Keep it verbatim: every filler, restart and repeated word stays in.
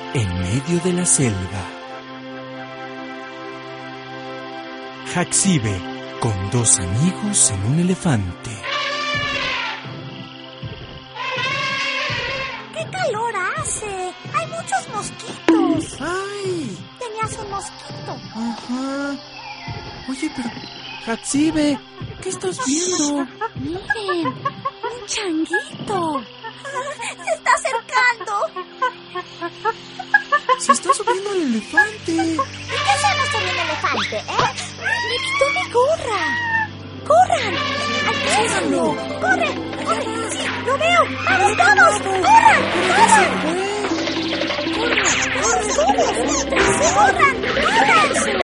en medio de la selva. Haxibe con dos amigos en un elefante. ¡Qué calor hace! ¡Hay muchos mosquitos! ¡Ay! Tenías un mosquito. Ajá. Oye, pero... Haxibe, ¿qué estás viendo? Miren, un changuito. Se está acercando. Se está subiendo al elefante. ¿Y qué hacemos con un elefante, eh? Me quitó mi gorra. ¡Corran! ¡Alcánzalo! ¡Corre! ¡Corre! ¡Sí! ¡Lo veo! ¡Vamos todos! ¡Corran! ¡Corran! ¡Corran! ¡Corran! ¡Corran! ¡Corran!